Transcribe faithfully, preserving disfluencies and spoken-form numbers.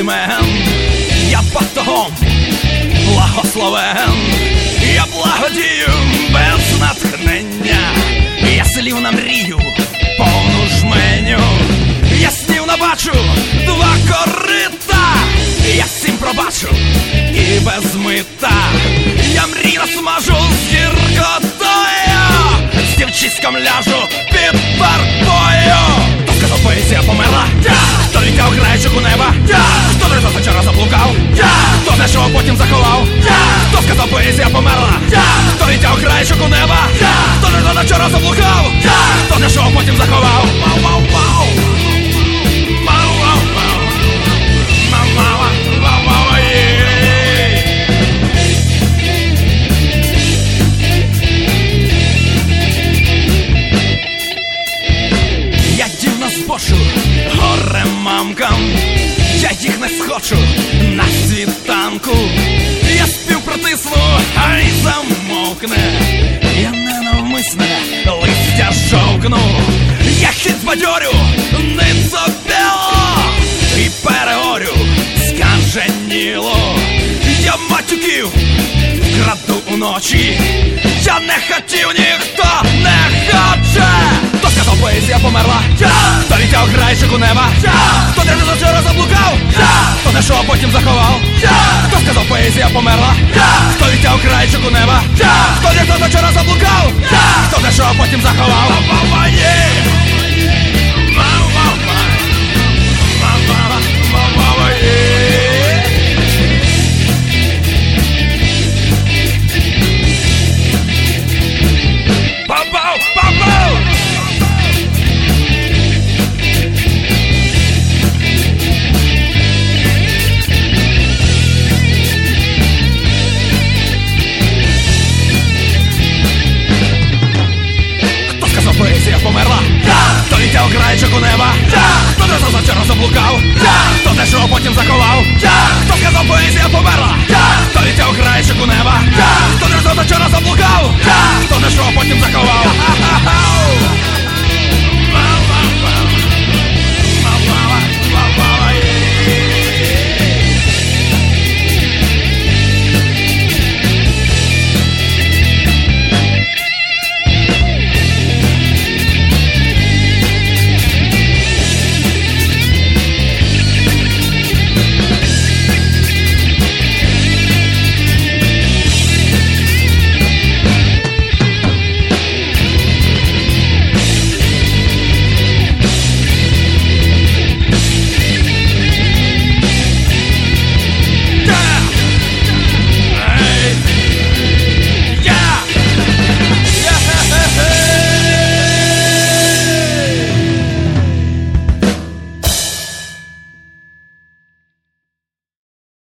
імен. Я батогом благословен, я благодію без натхнення. Я слів на мрію, повну жменю. Я снів набачу два корита, я всім пробачу і без мита. Я мрій насмажу з гіркотою, з дівчиськом ляжу під паркою. Хто сказав, поезія померла? Хто літав граючок у неба? Хто не за вчора заблукав? Хто знайшов, потім заховав? Хто сказав, поезія померла? Хто літав граючок у неба? Хто не за вчора заблукав? Хто знайшов, потім заховав? Мау-мау-мау. Я дівно збочу горем мамкам, я їх не схочу на світанку. Я спів протисну, ай замовкне, я ненавмисне листя жовкну. Я хід збадьорю, ницо біло, і перегорю скаженіло. Я матюків краду уночі, я не хотів, ніхто не хоче. Хто сказав, поезія померла? Хто літав граючок у неба? Хто не за вчора заблукав? Хто знайшов, потім заховав? Хто сказав, поезія померла? Хто літав граючок у неба? Хто не за вчора заблукав? Хто знайшов, потім заховав? Поезія померла? Хто літав граючок у неба? Хто не за вчора заблукав? Хто знайшов, потім заховав? Хто сказав, поезія померла? Хто літав граючок у неба?